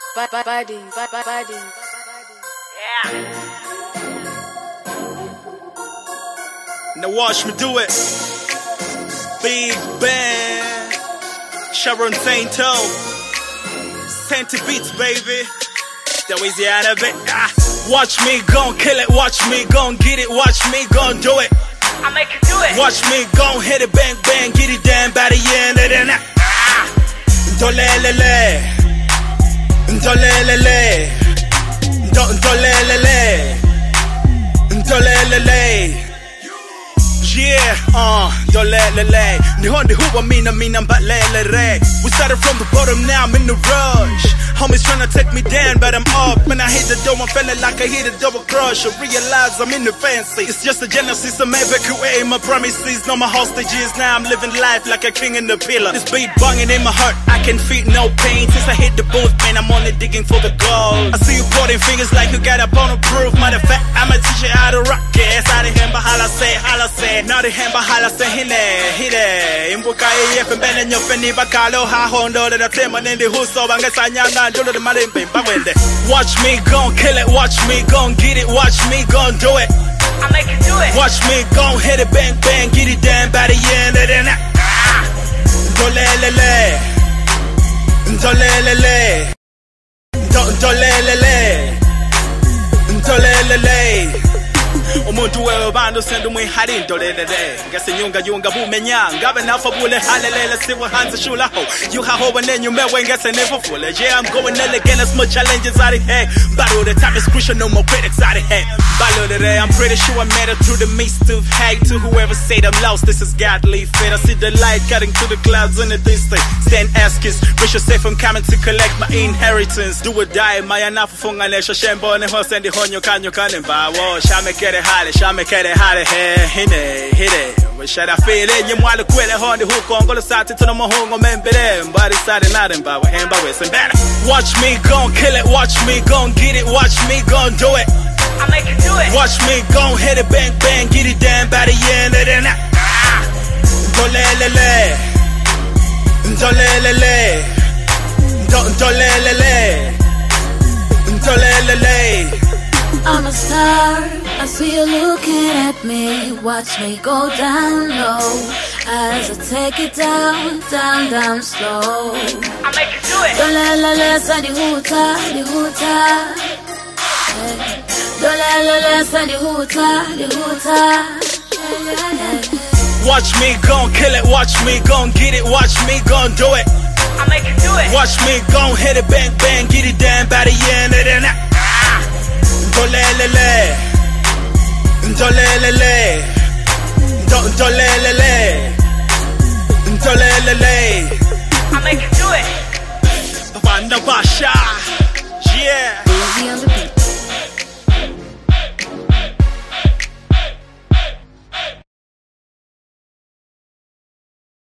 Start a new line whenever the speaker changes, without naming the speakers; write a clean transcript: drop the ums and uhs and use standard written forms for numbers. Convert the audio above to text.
Buddy.
Yeah. Now watch me do it. Big Ben, Sharon Sainto, Santa Beats, baby. That was the end of it. Watch me gon' kill it. Watch me gon' get it. Watch me gon' do it.
I make it do it.
Watch me gon' hit it, bang bang, get it down by the end of the night. Ndolelele, ndolelele, ndolelele, ndolelele. Yeah, ndolelele. Nihonde huwa mina mbalelele. We started from the bottom, now I'm in the rush. Homies tryna take me down, but I'm up. When I hit the door, I'm feeling like I hit a double crush. I realize I'm in the fancy. It's just a genesis, I'm evacuating my promises. No more hostages, now I'm living life like a king in the pillar. This beat banging in my heart, I can feel no pain. Since I hit the booth, man, I'm only digging for the gold. I see you pointing fingers like you got a bone of proof. Matter of fact, I'ma teach you how to rock it. Out of him, but holla say. Now the him, but holla say, hine. Imbuka EF and Ben and your penny, Bacalo, ha hondo, that I tell my name, the who's so bang, watch me gon' kill it, watch me gon' get it, watch me gon' do it.
I make it do it.
Watch me gon' hit it, bang bang, get it down by the end of the night. Ndolelele, ndolelele, ndolelele, ndolelele. Umuntu webando sendo mwihari ndolelele. Ngase nyunga bumenya ngabe nafa bule halelele siwa hanze shulaho. You ha hoba nenyu mewe ngase never full. Yeah, I'm going again as much challenges out of here. Battle the time is crucial, no more critics out of here. Battle today, I'm pretty sure I made it through the mist of hate. To whoever said I'm lost, this is godly fate. I see the light cutting through the clouds in the distance. Stand askers, wish you safe, I'm coming to collect my inheritance. Do or die, my anafu funga nesha shembo ne ho sendi honyo kanyo kanemba. Wo shame kere hale, shame kere hale he hine. Wish I feel it, you mwale kwele honde huko ngolo sati to no mohongo membere. Mbari sade narimba wa hemba wesen better. Watch me gon' kill it, watch me gon' get it, watch me gon' do it.
I make it do it.
Watch me gon' hit it, bang bang, get it down by the end of the night. Ndolelele, ndolelele, ndolelele, ndolelele.
I'm a star, I see you looking at me. Watch me go down low as I take it down slow.
I make it do it.
Dolelele sa di huta. Dolelele sa di huta.
Watch me gon' kill it, watch me gon' get it, watch me gon' do it.
I make it do it.
Watch me gon' hit it, bang bang, get it down by the end of the night. Ndolelele, ndolelele, ndolelele, ndolelele.
I make it do it.
Banda Basha.